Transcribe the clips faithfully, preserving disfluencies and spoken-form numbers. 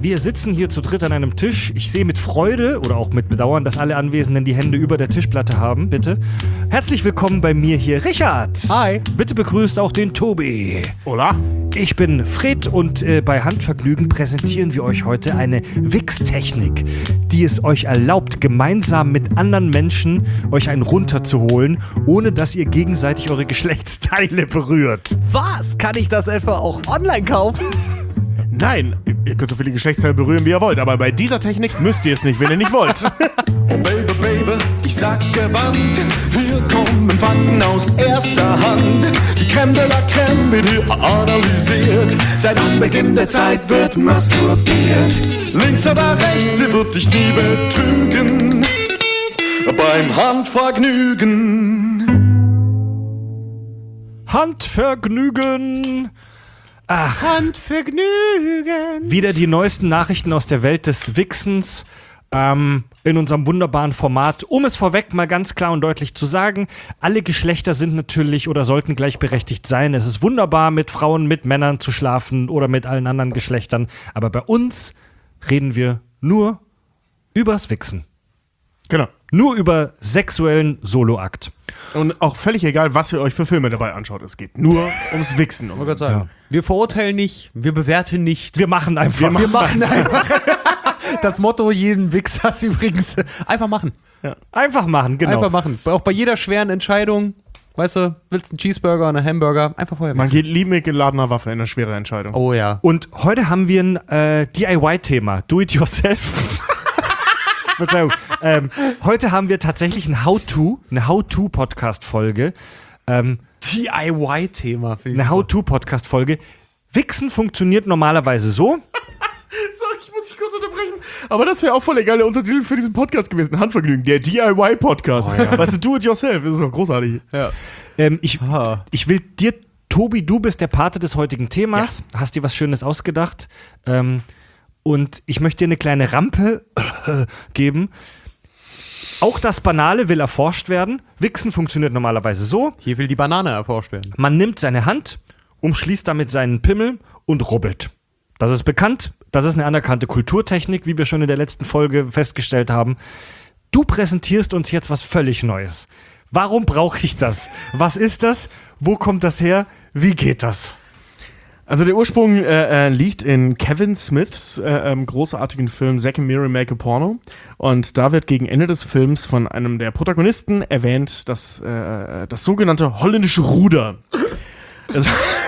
Wir sitzen hier zu dritt an einem Tisch. Ich sehe mit Freude oder auch mit Bedauern, dass alle Anwesenden die Hände über der Tischplatte haben, bitte. Herzlich willkommen bei mir hier, Richard. Hi. Bitte begrüßt auch den Tobi. Hola. Ich bin Fred und äh, bei Handvergnügen präsentieren wir euch heute eine Wichstechnik, die es euch erlaubt, gemeinsam mit anderen Menschen euch einen runterzuholen, ohne dass ihr gegenseitig eure Geschlechtsteile berührt. Was? Kann ich das etwa auch online kaufen? Nein, ihr könnt so viele Geschlechtsteile berühren, wie ihr wollt, aber bei dieser Technik müsst ihr es nicht, wenn ihr nicht wollt. Oh Baby, Baby, ich sag's gewandt, hier kommen Fakten aus erster Hand. Die Crème de la Crème wird hier analysiert, seit Anbeginn der Zeit wird masturbiert. Links oder rechts, sie wird dich nie betrügen, beim Handvergnügen. Handvergnügen! Ach, Handvergnügen. wieder die neuesten Nachrichten aus der Welt des Wichsens ähm, in unserem wunderbaren Format. Um es vorweg mal ganz klar und deutlich zu sagen, alle Geschlechter sind natürlich oder sollten gleichberechtigt sein. Es ist wunderbar, mit Frauen, mit Männern zu schlafen oder mit allen anderen Geschlechtern. Aber bei uns reden wir nur übers Wichsen. Genau. Nur über sexuellen Soloakt. Und auch völlig egal, was ihr euch für Filme dabei anschaut. Es geht nur ums Wichsen. Ich wollte gerade sagen, wir verurteilen nicht, wir bewerten nicht. Wir machen einfach. Wir machen einfach. Das Motto jeden Wichsers übrigens. Einfach machen. Ja. Einfach machen, genau. Einfach machen. Auch bei jeder schweren Entscheidung. Weißt du, willst du einen Cheeseburger oder einen Hamburger? Einfach vorher Man wichsen. geht lieb mit geladener Waffe in eine schwere Entscheidung. Oh ja. Und heute haben wir ein äh, D I Y-Thema. Do it yourself. Verzeihung. Ähm, heute haben wir tatsächlich ein How-To, eine How-To-Podcast-Folge. Ähm, D I Y-Thema. eine How-To-Podcast-Folge. Wichsen funktioniert normalerweise so. So, ich muss dich kurz unterbrechen. Aber das wäre auch voll egal, der Untertitel für diesen Podcast gewesen. Handvergnügen, der D I Y-Podcast. Oh, ja. Weißt du, do it yourself. Das ist doch großartig. Ja. Ähm, ich, Ah. ich will dir, Tobi, du bist der Pate des heutigen Themas. Hast dir was Schönes ausgedacht. Ähm, und ich möchte dir eine kleine Rampe geben. Auch das Banale will erforscht werden. Wichsen funktioniert normalerweise so. Hier will die Banane erforscht werden. Man nimmt seine Hand, umschließt damit seinen Pimmel und rubbelt. Das ist bekannt. Das ist eine anerkannte Kulturtechnik, wie wir schon in der letzten Folge festgestellt haben. Du präsentierst uns jetzt was völlig Neues. Warum brauche ich das? Was ist das? Wo kommt das her? Wie geht das? Also der Ursprung äh, äh, liegt in Kevin Smiths äh, ähm, großartigen Film Zack and Miri Make a Porno. Und da wird gegen Ende des Films von einem der Protagonisten erwähnt, das, äh, das sogenannte holländische Ruder. Also,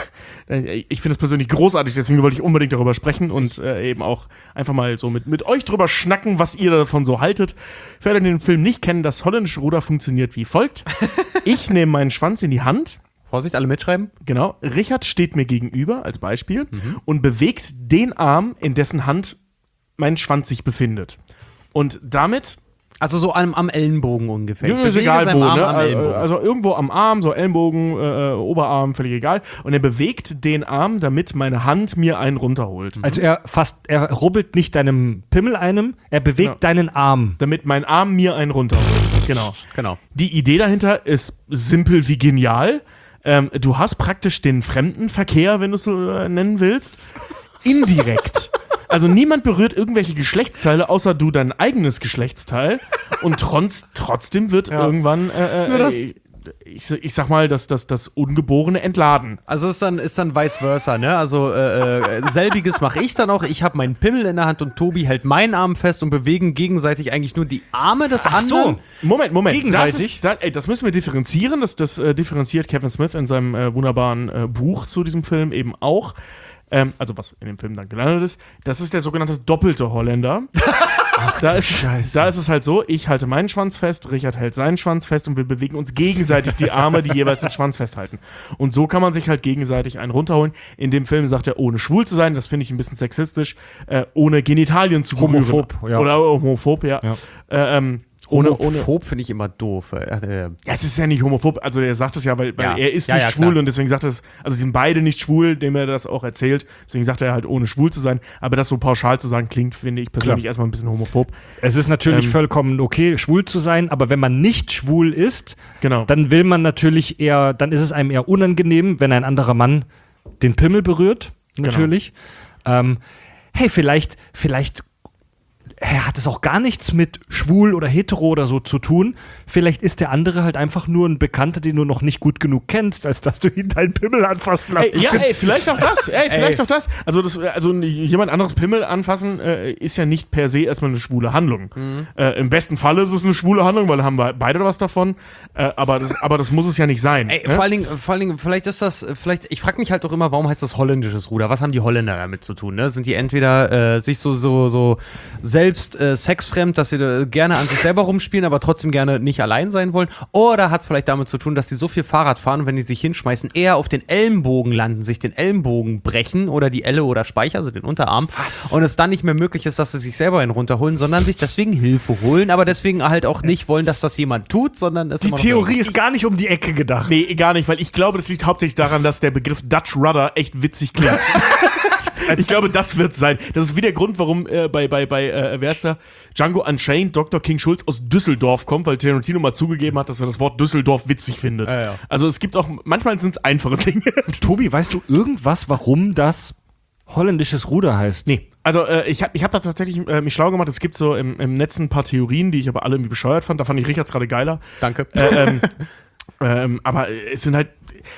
ich finde es persönlich großartig, deswegen wollte ich unbedingt darüber sprechen und äh, eben auch einfach mal so mit, mit euch drüber schnacken, was ihr davon so haltet. Für alle, die den Film nicht kennen, das holländische Ruder funktioniert wie folgt. Ich nehme meinen Schwanz in die Hand. Vorsicht, alle mitschreiben. Genau. Richard steht mir gegenüber als Beispiel mhm. und bewegt den Arm, in dessen Hand mein Schwanz sich befindet. Und damit. Also so am, am Ellenbogen ungefähr. Ja, ist egal wo, Arm ne? am Ellenbogen. Also irgendwo am Arm, so Ellenbogen, äh, Oberarm, völlig egal. Und er bewegt den Arm, damit meine Hand mir einen runterholt. Also er fast, er rubbelt nicht deinem Pimmel einem, er bewegt Ja. deinen Arm. Damit mein Arm mir einen runterholt. Genau. Genau. Die Idee dahinter ist simpel wie genial. Ähm, du hast praktisch den Fremdenverkehr, wenn du es so äh, nennen willst, indirekt. Also niemand berührt irgendwelche Geschlechtsteile, außer du dein eigenes Geschlechtsteil. Und trotz, trotzdem wird Ja. irgendwann, äh, Nur das- äh, ich, ich sag mal, das, das, das Ungeborene entladen. Also ist dann, ist dann vice versa, ne? Also äh, äh, selbiges mache ich dann auch. Ich habe meinen Pimmel in der Hand und Tobi hält meinen Arm fest und bewegen gegenseitig eigentlich nur die Arme des Ach so. anderen. Moment, Moment. Gegenseitig? Das, ist, das, ey, das müssen wir differenzieren. Das, das äh, differenziert Kevin Smith in seinem äh, wunderbaren äh, Buch zu diesem Film eben auch. Ähm, also was in dem Film dann gelandet ist. Das ist der sogenannte doppelte Holländer. Ach, da, ist, Scheiße. da ist es halt so, ich halte meinen Schwanz fest, Richard hält seinen Schwanz fest und wir bewegen uns gegenseitig die Arme, die jeweils den Schwanz festhalten. Und so kann man sich halt gegenseitig einen runterholen. In dem Film sagt er, ohne schwul zu sein, das finde ich ein bisschen sexistisch, äh, ohne Genitalien zu berühren. Homophob, ja. Oder homophob, ja. Ja. Äh, ähm, ohne, ohne, Homophob finde ich immer doof. Äh, äh, ja, es ist ja nicht homophob, also er sagt es ja, weil, weil Ja. er ist Ja, nicht ja, schwul klar. und deswegen sagt er es, also sie sind beide nicht schwul, dem er das auch erzählt, deswegen sagt er halt, ohne schwul zu sein, aber das so pauschal zu sagen, klingt, finde ich persönlich Klar. erstmal ein bisschen homophob. Es ist natürlich Ähm, vollkommen okay, schwul zu sein, aber wenn man nicht schwul ist, Genau. dann will man natürlich eher, dann ist es einem eher unangenehm, wenn ein anderer Mann den Pimmel berührt, natürlich. Ähm, hey, vielleicht, vielleicht hey, hat es auch gar nichts mit schwul oder hetero oder so zu tun. Vielleicht ist der andere halt einfach nur ein Bekannter, den du noch nicht gut genug kennst, als dass du ihn deinen Pimmel anfassen lässt. Ey, ja, ey, vielleicht auch das. Ey, vielleicht auch das. Also, das, also jemand anderes Pimmel anfassen äh, ist ja nicht per se erstmal eine schwule Handlung. Mhm. Äh, Im besten Fall ist es eine schwule Handlung, weil da haben wir beide was davon. Äh, aber, das, aber das muss es ja nicht sein. Ey, ne? vor, allen Dingen, vor allen Dingen, vielleicht ist das, vielleicht, ich frage mich halt auch immer, warum heißt das holländisches Ruder? Was haben die Holländer damit zu tun? Ne? Sind die entweder äh, sich so, so, so selbst äh, sexfremd, dass sie da gerne an sich selber rumspielen, aber trotzdem gerne nicht allein sein wollen? Oder hat es vielleicht damit zu tun, dass die so viel Fahrrad fahren und wenn die sich hinschmeißen, eher auf den Ellenbogen landen, sich den Ellenbogen brechen oder die Elle oder Speicher, also den Unterarm, Was? und es dann nicht mehr möglich ist, dass sie sich selber einen runterholen, sondern sich deswegen Hilfe holen, aber deswegen halt auch nicht wollen, dass das jemand tut, sondern es Die Theorie ist gar nicht um die Ecke gedacht. Nee, gar nicht, weil ich glaube, das liegt hauptsächlich daran, dass der Begriff Dutch Rudder echt witzig klingt. Ich glaube, das wird sein. Das ist wie der Grund, warum äh, bei, bei, bei äh, wer ist da? Django Unchained Doktor King Schulz aus Düsseldorf kommt, weil Tarantino mal zugegeben hat, dass er das Wort Düsseldorf witzig findet. Ja, ja. Also es gibt auch, manchmal sind es einfache Dinge. Tobi, weißt du irgendwas, warum das holländisches Ruder heißt? Nee. Also äh, ich habe ich hab da tatsächlich äh, mich schlau gemacht. Es gibt so im, im Netz ein paar Theorien, die ich aber alle irgendwie bescheuert fand. Da fand ich Richards gerade geiler. Danke. Äh, ähm, ähm, aber es sind halt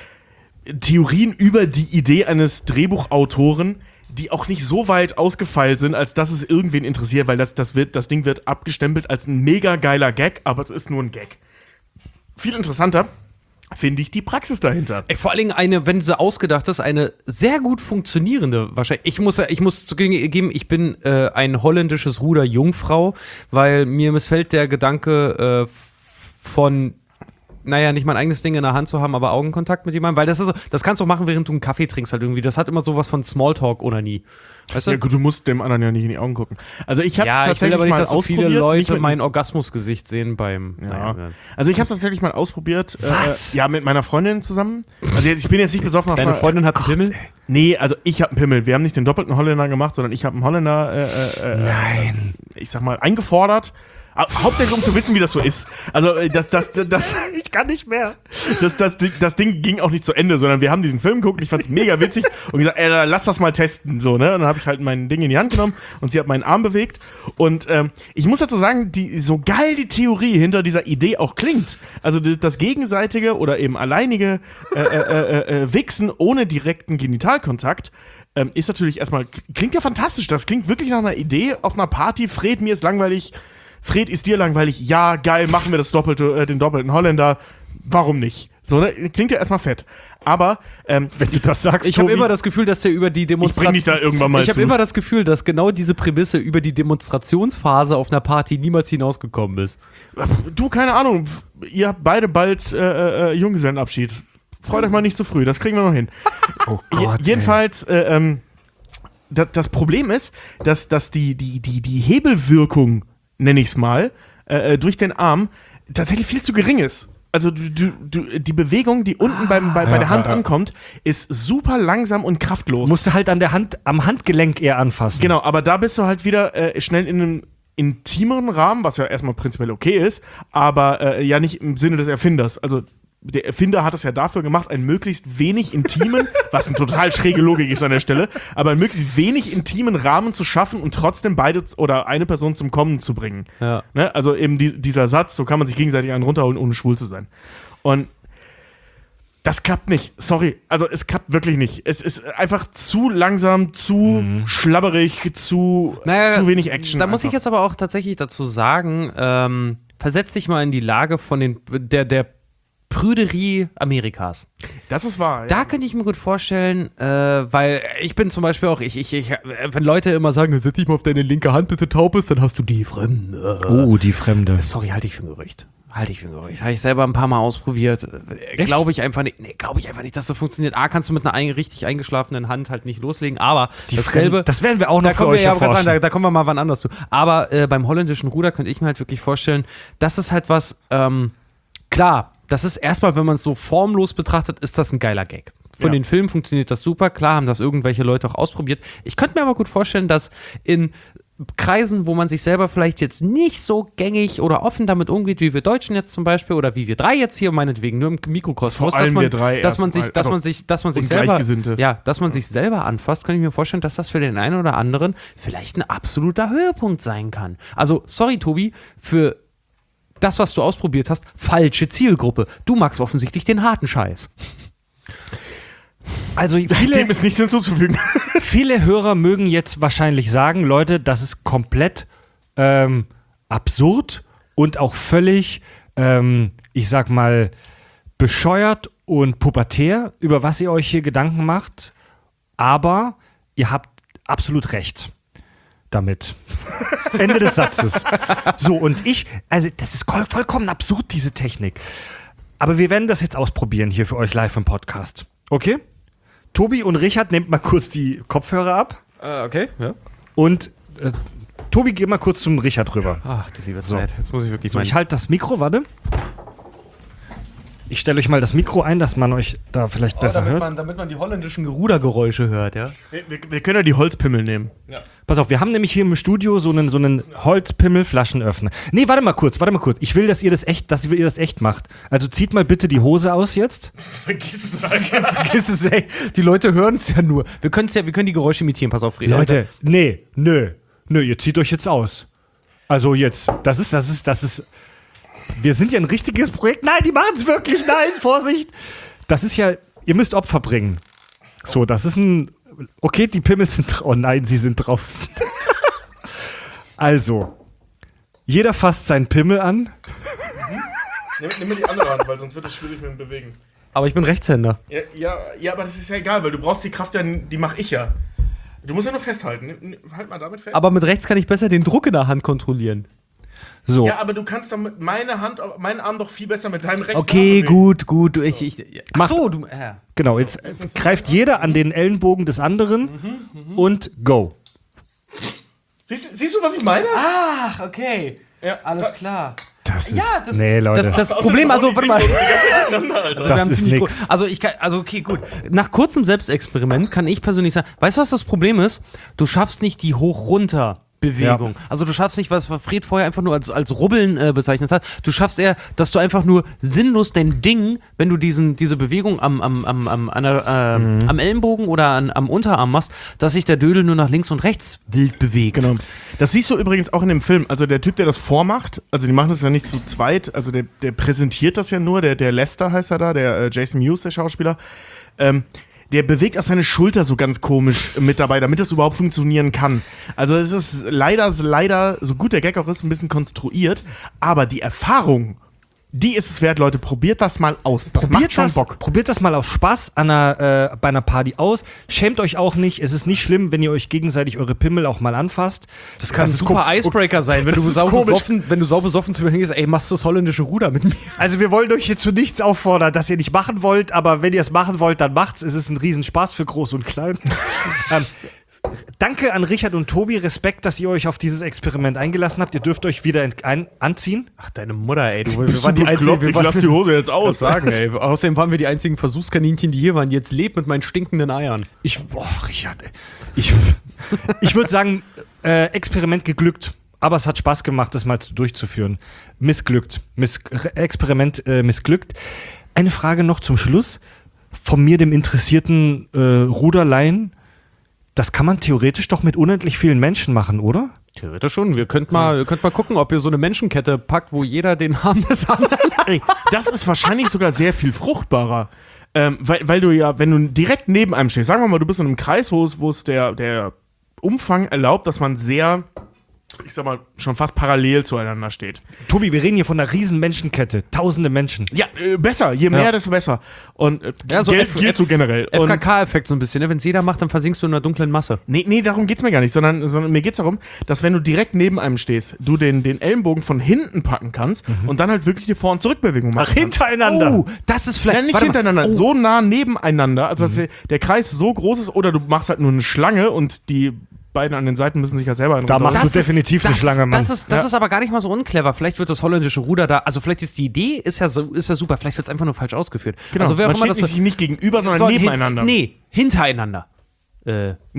Theorien über die Idee eines Drehbuchautoren, die auch nicht so weit ausgefeilt sind, als dass es irgendwen interessiert, weil das, das, wird, das Ding wird abgestempelt als ein mega geiler Gag, aber es ist nur ein Gag. Viel interessanter finde ich die Praxis dahinter. Ey, vor allen Dingen eine, wenn sie ausgedacht ist, eine sehr gut funktionierende wahrscheinlich. Ich muss, ich muss zugeben, ich bin äh, ein holländisches Ruder Jungfrau, weil mir missfällt der Gedanke äh, von naja, nicht mein eigenes Ding in der Hand zu haben, aber Augenkontakt mit jemandem, weil das ist so, das kannst du auch machen, während du einen Kaffee trinkst halt irgendwie. Das hat immer sowas von Smalltalk oder nie. Weißt du? Ja gut, du musst dem anderen ja nicht in die Augen gucken. Also ich habe ja, tatsächlich ich will aber nicht, mal dass so viele Leute mit, mein Orgasmusgesicht sehen beim. Ja. Naja. Also ich habe tatsächlich mal ausprobiert. Was? Äh, ja, mit meiner Freundin zusammen. Also jetzt, ich bin jetzt nicht besoffen auf Deine einer- Freundin hat einen Pimmel? Nee, also ich habe einen Pimmel. Wir haben nicht den doppelten Holländer gemacht, sondern ich habe einen Holländer, äh, äh, Nein. ich sag mal, eingefordert. Hauptsächlich, um zu wissen, wie das so ist. Also, das, das, das, das ich kann nicht mehr. Das, das, das Ding ging auch nicht zu Ende, sondern wir haben diesen Film geguckt und ich fand's mega witzig und gesagt, ey, lass das mal testen, so, ne? Und dann habe ich halt mein Ding in die Hand genommen und sie hat meinen Arm bewegt und ähm, ich muss dazu sagen, die, so geil die Theorie hinter dieser Idee auch klingt. Also, das gegenseitige oder eben alleinige äh, äh, äh, äh, Wichsen ohne direkten Genitalkontakt ähm, ist natürlich erstmal, klingt ja fantastisch. Das klingt wirklich nach einer Idee auf einer Party. Fred, mir ist langweilig. Fred, ist dir langweilig? Ja, geil, machen wir das doppelte, äh, den doppelten Holländer. Warum nicht? So, ne? Klingt ja erstmal fett. Aber, ähm, Wenn du das sagst, Ich habe Tobi, immer das Gefühl, dass der über die ich bring Demonstration. dich da irgendwann mal Ich habe zu. immer das Gefühl, dass genau diese Prämisse über die Demonstrationsphase auf einer Party niemals hinausgekommen ist. Du, keine Ahnung, ihr habt beide bald äh, äh, Junggesellenabschied. Freut euch mal nicht zu früh, das kriegen wir noch hin. Oh Je- Gott, jedenfalls, äh, ähm, das, das Problem ist, dass, dass die, die, die, die Hebelwirkung, nenne ich es mal, äh, durch den Arm tatsächlich viel zu gering ist. Also du, du, du, die Bewegung, die unten beim, bei, bei Ja, der Hand ja, ja. ankommt, ankommt, ist super langsam und kraftlos. musst du halt an der Hand, am Handgelenk eher anfassen. Genau, aber da bist du halt wieder äh, schnell in einem intimeren Rahmen, was ja erstmal prinzipiell okay ist, aber äh, ja nicht im Sinne des Erfinders. Also der Erfinder hat es ja dafür gemacht, einen möglichst wenig intimen, was eine total schräge Logik ist an der Stelle, aber einen möglichst wenig intimen Rahmen zu schaffen und trotzdem beide oder eine Person zum Kommen zu bringen. Ja. Ne? Also eben die, dieser Satz, so kann man sich gegenseitig einen runterholen, ohne schwul zu sein. Und das klappt nicht. Sorry. Also es klappt wirklich nicht. Es ist einfach zu langsam, zu schlabberig, zu, Naja, zu wenig Action. Da muss ich einfach. jetzt aber auch tatsächlich dazu sagen, ähm, versetz dich mal in die Lage von den, der, der Prüderie Amerikas. Das ist wahr. Ja. Da könnte ich mir gut vorstellen, äh, weil ich bin zum Beispiel auch, ich, ich, ich, wenn Leute immer sagen, setz dich mal auf deine linke Hand, bitte taub bist, dann hast du die Fremde. Oh, die Fremde. Sorry, halte ich für ein Gerücht. Halte ich für ein Gerücht. Habe ich selber ein paar Mal ausprobiert. Glaube ich einfach nicht. Nee, glaube ich einfach nicht, dass das funktioniert. A, kannst du mit einer ein, richtig eingeschlafenen Hand halt nicht loslegen, aber Die dasselbe. Fremde, das werden wir auch noch Da für kommen wir euch ja ganz an, erforschen. da, da kommen wir mal wann anders zu. Aber äh, beim holländischen Ruder könnte ich mir halt wirklich vorstellen, das ist halt was, ähm, klar, das ist erstmal, wenn man es so formlos betrachtet, ist das ein geiler Gag. Von Ja. den Filmen funktioniert das super. Klar haben das irgendwelche Leute auch ausprobiert. Ich könnte mir aber gut vorstellen, dass in Kreisen, wo man sich selber vielleicht jetzt nicht so gängig oder offen damit umgeht, wie wir Deutschen jetzt zum Beispiel oder wie wir drei jetzt hier meinetwegen nur im Mikrokosmos, Vor allem dass man, wir drei dass man sich, erstmal. dass man Also, sich, dass man sich und selber, Gleichgesinnte. ja, dass man sich selber anfasst, kann ich mir vorstellen, dass das für den einen oder anderen vielleicht ein absoluter Höhepunkt sein kann. Also sorry Tobi für das, was du ausprobiert hast, falsche Zielgruppe. Du magst offensichtlich den harten Scheiß. Also Dem viele, ist nichts hinzuzufügen. viele Hörer mögen jetzt wahrscheinlich sagen, Leute, das ist komplett ähm, absurd und auch völlig, ähm, ich sag mal, bescheuert und pubertär, über was ihr euch hier Gedanken macht. Aber ihr habt absolut recht damit. Ende des Satzes. So, und ich, also das ist voll, vollkommen absurd, diese Technik. Aber wir werden das jetzt ausprobieren hier für euch live im Podcast. Okay? Tobi und Richard, nehmt mal kurz die Kopfhörer ab. Äh, okay, ja. Und äh, Tobi, geh mal kurz zum Richard rüber. Ach, du liebe Zeit. Jetzt muss ich wirklich So, ich halte das Mikro, warte. Ich stelle euch mal das Mikro ein, dass man euch da vielleicht besser damit hört. man, damit man die holländischen Rudergeräusche hört, ja. Wir, wir können ja die Holzpimmel nehmen. Pass auf, wir haben nämlich hier im Studio so einen, so einen Holzpimmel-Flaschenöffner. Nee, warte mal kurz, warte mal kurz. Ich will, dass ihr das echt, dass ihr das echt macht. Also zieht mal bitte die Hose aus jetzt. Vergiss es einfach. Vergiss es, ey. Die Leute hören es ja nur. Wir können ja, wir können die Geräusche imitieren. Pass auf, Reda. Leute, nee, nö, nö, ihr zieht euch jetzt aus. Also jetzt, das ist, das ist, das ist, wir sind ja ein richtiges Projekt. Nein, die machen es wirklich, nein, Vorsicht. Das ist ja, ihr müsst Opfer bringen. So, das ist ein, okay, die Pimmel sind, dra- oh nein, sie sind draußen. Also, jeder fasst seinen Pimmel an. Nimm, nimm mir die andere Hand, weil sonst wird es schwierig mit dem Bewegen. Aber ich bin Rechtshänder. Ja, ja, ja, aber das ist ja egal, weil du brauchst die Kraft ja, die mache ich ja. Du musst ja nur festhalten. Nimm- nimm- Halt mal damit fest. Aber mit rechts kann ich besser den Druck in der Hand kontrollieren. So, ja, aber du kannst damit meine Hand, meinen Arm doch viel besser mit deinem rechten Okay, Arm bewegen. gut, gut. Ich, ich, ach Macht- so, du. Äh. genau, jetzt äh, greift jeder an den Ellenbogen des anderen und go. Siehst, siehst du, was ich meine? Ach, okay. Ja, Alles klar. Das ist, Ja, das- nee, Leute. Das, das Außerdem Problem, also, hauen die warte mal. Finger die ganze Zeit miteinander, Alter. Also, Das wir haben ist ziemlich nix. gro- Also ich kann, also okay, gut. Nach kurzem Selbstexperiment kann ich persönlich sagen, weißt du, was das Problem ist? Du schaffst nicht die Hoch-Runter- Bewegung. Ja. Also du schaffst nicht, was Fred vorher einfach nur als, als Rubbeln äh, bezeichnet hat. Du schaffst eher, dass du einfach nur sinnlos dein Ding, wenn du diesen, diese Bewegung am, am, am, am, an der, ähm, am Ellenbogen oder an, am Unterarm machst, dass sich der Dödel nur nach links und rechts wild bewegt. Genau. Das siehst du übrigens auch in dem Film. Also der Typ, der das vormacht, also die machen das ja nicht zu zweit, also der, der präsentiert das ja nur, der, der Lester heißt er da, der äh, Jason Mewes, der Schauspieler. Ähm, der bewegt auch seine Schulter so ganz komisch mit dabei, damit das überhaupt funktionieren kann. Also es ist leider, leider, so gut der Gag auch ist, ein bisschen konstruiert, aber die Erfahrung, die ist es wert, Leute. Probiert das mal aus. Das macht schon das, Bock. Probiert das mal aus Spaß an einer, äh, bei einer Party aus. Schämt euch auch nicht. Es ist nicht schlimm, wenn ihr euch gegenseitig eure Pimmel auch mal anfasst. Das kann ein ist super kom- Icebreaker sein, wenn Das du ist sau komisch. besoffen, wenn du sau besoffen zu mir hingehst, ey, machst du das holländische Ruder mit mir? Also wir wollen euch hier zu nichts auffordern, dass ihr nicht machen wollt, aber wenn ihr es machen wollt, dann macht's. Es ist ein Riesenspaß für Groß und Klein. ähm, danke an Richard und Tobi. Respekt, dass ihr euch auf dieses Experiment eingelassen habt. Ihr dürft euch wieder ent- ein- anziehen. Ach, deine Mutter, ey. Du, wir Bist du waren die bekloppt? einzigen, wir Ich waren, lass die Hose jetzt aus. sagen, ey. Außerdem waren wir die einzigen Versuchskaninchen, die hier waren. Jetzt lebt mit meinen stinkenden Eiern. Ich, boah, Richard, ey. ich, ich würde sagen, äh, Experiment geglückt. Aber es hat Spaß gemacht, das mal durchzuführen. Missglückt. Miss Experiment äh, missglückt. Eine Frage noch zum Schluss. Von mir, dem interessierten äh, Ruderlein. Das kann man theoretisch doch mit unendlich vielen Menschen machen, oder? Theoretisch schon. Wir könnten mal, ihr könnt mal gucken, ob ihr so eine Menschenkette packt, wo jeder den Arm des anderen. Ey, das ist wahrscheinlich sogar sehr viel fruchtbarer. Ähm, weil, weil du ja, wenn du direkt neben einem stehst, sagen wir mal, du bist in einem Kreis, wo es, wo es der, der Umfang erlaubt, dass man sehr, ich sag mal, schon fast parallel zueinander steht. Tobi, wir reden hier von einer riesen Menschenkette. Tausende Menschen. Ja, äh, besser. Je mehr, Ja. desto besser. Und äh, Ja, so gilt, F- gilt F- so generell. F Und K K-Effekt so ein bisschen, ne? Wenn es jeder macht, dann versinkst du in einer dunklen Masse. Nee, nee, darum geht's mir gar nicht, sondern, sondern mir geht's darum, dass wenn du direkt neben einem stehst, du den, den Ellenbogen von hinten packen kannst und dann halt wirklich die Vor- und Zurückbewegung machen Ach, kannst. hintereinander. Oh, das ist vielleicht. Nein, nicht warte mal. hintereinander, Oh, so nah nebeneinander, also dass der, der Kreis so groß ist, oder du machst halt nur eine Schlange und die beiden an den Seiten müssen sich halt selber Da machst runter- du definitiv eine das, Schlange, Mann. Das, ist, das Ja. ist aber gar nicht mal so unclever. Vielleicht wird das holländische Ruder da, also vielleicht ist die Idee, ist ja, so, ist ja super, vielleicht wird es einfach nur falsch ausgeführt. Genau, also wer man auch immer steht das sich nicht gegenüber, sondern soll- nebeneinander. Hin, nee, hintereinander. Äh, Nee,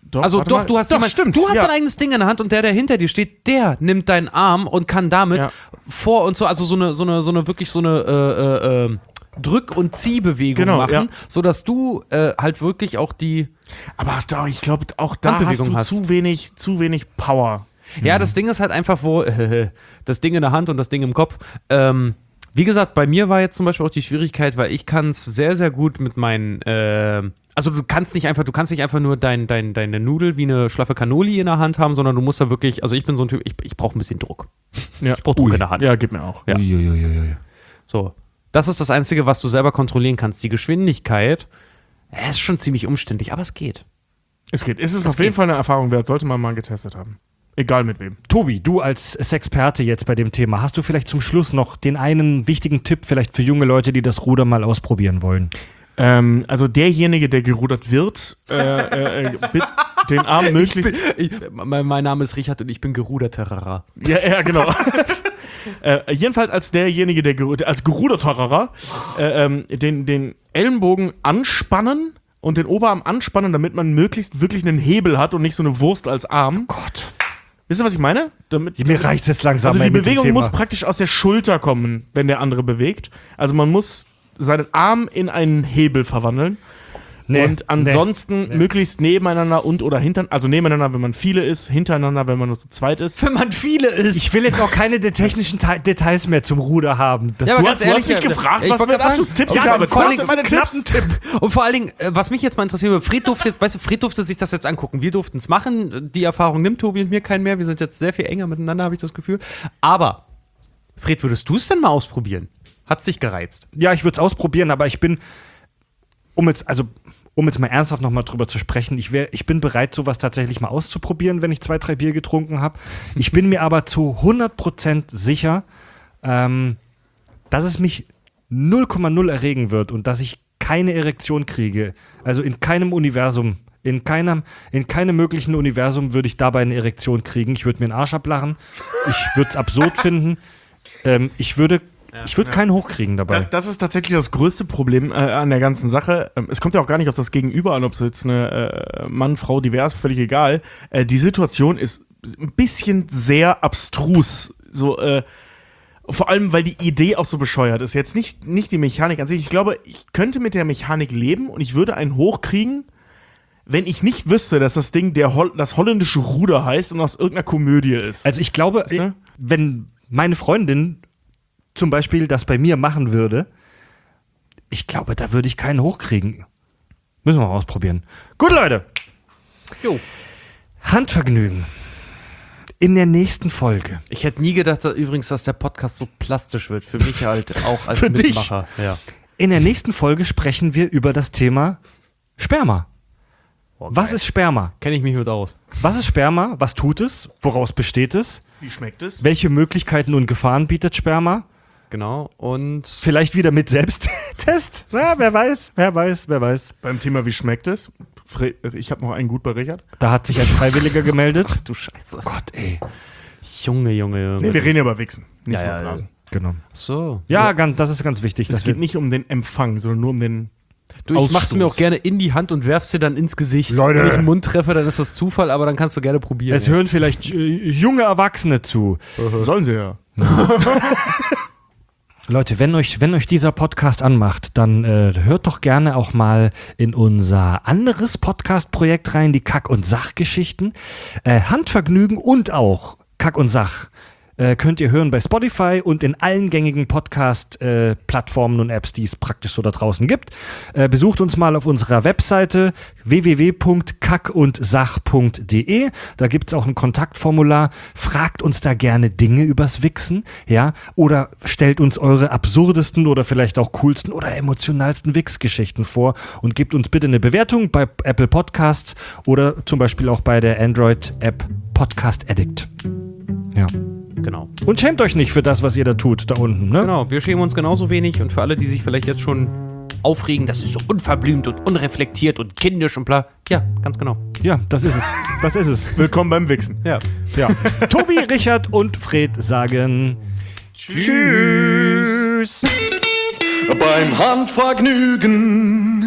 Doch, Also warte doch, mal. du hast Doch, jemand, stimmt. du hast ja. dein eigenes Ding in der Hand und der, der hinter dir steht, der nimmt deinen Arm und kann damit Ja. vor und so, also so eine, so eine, so eine wirklich so eine äh, äh, äh, Drück- und Ziehbewegung Genau, machen, ja. sodass du äh, halt wirklich auch die. Aber da, ich glaube, auch da hast Handbewegung du hast. zu wenig, zu wenig Power. Ja, das Ding ist halt einfach, wo äh, das Ding in der Hand und das Ding im Kopf. Ähm, wie gesagt, bei mir war jetzt zum Beispiel auch die Schwierigkeit, weil ich kann es sehr, sehr gut mit meinen. Äh, also du kannst nicht einfach, du kannst nicht einfach nur dein, dein, deine Nudel wie eine schlaffe Cannoli in der Hand haben, sondern du musst da wirklich. Also ich bin so ein Typ, ich, ich brauche ein bisschen Druck. Ja. Ich brauche Druck in der Hand. Ja, gib mir auch. Ja. Uiuiuiui. So. Das ist das Einzige, was du selber kontrollieren kannst. Die Geschwindigkeit, ja, ist schon ziemlich umständlich, aber es geht. Es geht. Es ist Es auf jeden geht. Fall eine Erfahrung wert. Sollte man mal getestet haben. Egal mit wem. Tobi, du als Sexperte jetzt bei dem Thema, hast du vielleicht zum Schluss noch den einen wichtigen Tipp vielleicht für junge Leute, die das Ruder mal ausprobieren wollen? Ähm, also derjenige, der gerudert wird, äh, äh, äh, bit- den Arm möglichst. Ich, mein, mein Name ist Richard und ich bin Geruderterrerer. Ja, ja, genau. äh, jedenfalls als derjenige, der geru- als Geruderterer, äh, ähm, den, den Ellenbogen anspannen und den Oberarm anspannen, damit man möglichst wirklich einen Hebel hat und nicht so eine Wurst als Arm. Gott. Wisst ihr, was ich meine? Damit, Mir reicht es jetzt langsam. also ey, die mit dem Bewegung Thema. muss praktisch aus der Schulter kommen, wenn der andere bewegt. Also man muss seinen Arm in einen Hebel verwandeln. Nee, und ansonsten nee. möglichst nebeneinander und oder hintereinander, also nebeneinander, wenn man viele ist, hintereinander, wenn man nur zu zweit ist. Wenn man viele ist. Ich will jetzt auch keine de- technischen Te- Details mehr zum Ruder haben. Das Ja, aber Du ganz hast, du ehrlich, hast mich ja, gefragt, ich was wollte für gerade sagen, Abschlusstipps ja, ich habe. und vor Was allem sind meine knappen Tipps? Und vor allen Dingen, äh, was mich jetzt mal interessiert, Fred durfte jetzt, weißt du, Fred durfte sich das jetzt angucken. Wir durften es machen. Die Erfahrung nimmt Tobi und mir keinen mehr. Wir sind jetzt sehr viel enger miteinander, habe ich das Gefühl. Aber, Fred, würdest du es denn mal ausprobieren? Hat's dich gereizt? Ja, ich würde es ausprobieren, aber ich bin, um jetzt, also, um jetzt mal ernsthaft nochmal drüber zu sprechen, ich, wär, ich bin bereit, sowas tatsächlich mal auszuprobieren, wenn ich zwei, drei Bier getrunken habe. Ich bin mir aber zu hundert Prozent sicher, ähm, dass es mich null Komma null erregen wird und dass ich keine Erektion kriege. Also in keinem Universum, in keinem, in keinem möglichen Universum würde ich dabei eine Erektion kriegen. Ich würde mir den Arsch ablachen. Ich würde es absurd finden. Ähm, ich würde Ich würde keinen hochkriegen dabei. Da, das ist tatsächlich das größte Problem äh, an der ganzen Sache. Ähm, es kommt ja auch gar nicht auf das Gegenüber an, ob es jetzt eine äh, Mann, Frau, divers, völlig egal. Äh, die Situation ist ein bisschen sehr abstrus. So, äh, vor allem, weil die Idee auch so bescheuert ist. Jetzt nicht, nicht die Mechanik an sich. Ich glaube, ich könnte mit der Mechanik leben und ich würde einen hochkriegen, wenn ich nicht wüsste, dass das Ding der Hol- das holländische Ruder heißt und aus irgendeiner Komödie ist. Also ich glaube, Weißt du? wenn meine Freundin zum Beispiel das bei mir machen würde, ich glaube, da würde ich keinen hochkriegen. Müssen wir mal ausprobieren. Gut, Leute. Jo. Handvergnügen. In der nächsten Folge. Ich hätte nie gedacht, dass, übrigens, dass der Podcast so plastisch wird. Für mich halt auch als Für dich. Mitmacher. Ja. In der nächsten Folge sprechen wir über das Thema Sperma. Was ist Sperma? Kenne ich mich mit aus. Was ist Sperma? Was tut es? Woraus besteht es? Wie schmeckt es? Welche Möglichkeiten und Gefahren bietet Sperma? Genau. Und Vielleicht wieder mit Selbsttest? Na, wer weiß, wer weiß, wer weiß. Beim Thema Wie schmeckt es? Fre- Ich habe noch einen gut bei Richard. Da hat sich ein Freiwilliger gemeldet. du Scheiße. Gott, ey. Junge, Junge, Junge. Nee, wir reden ja über Wichsen. Nicht Ja, über ja, Blasen. Genau. So. Ja, ganz, das ist ganz wichtig. Es dass geht wir- nicht um den Empfang, sondern nur um den. Du, ich mach's Ausstoß. mir auch gerne in die Hand und werf's dir dann ins Gesicht. Leute. Wenn ich den Mund treffe, dann ist das Zufall, aber dann kannst du gerne probieren. Es hören vielleicht äh, junge Erwachsene zu. Sollen sie ja. Leute, wenn euch, wenn euch dieser Podcast anmacht, dann äh, hört doch gerne auch mal in unser anderes Podcast-Projekt rein, die Kack- und Sachgeschichten. Äh, Handvergnügen und auch Kack und Sach äh, könnt ihr hören bei Spotify und in allen gängigen Podcast-Plattformen und Apps, die es praktisch so da draußen gibt. Äh, besucht uns mal auf unserer Webseite w w w punkt kack und sach punkt d e. Da gibt es auch ein Kontaktformular. Fragt uns da gerne Dinge übers Wichsen, ja, oder stellt uns eure absurdesten oder vielleicht auch coolsten oder emotionalsten Wix-Geschichten vor und gebt uns bitte eine Bewertung bei Apple Podcasts oder zum Beispiel auch bei der Android-App Podcast Addict. Ja. Genau. Und schämt euch nicht für das, was ihr da tut, da unten, ne? Genau, wir schämen uns genauso wenig und für alle, die sich vielleicht jetzt schon aufregen, das ist so unverblümt und unreflektiert und kindisch und bla. Ja, ganz genau. Ja, das ist es. Das ist es. Willkommen beim Wichsen. Ja. Ja. Tobi, Richard und Fred sagen Tschüss. Beim Handvergnügen.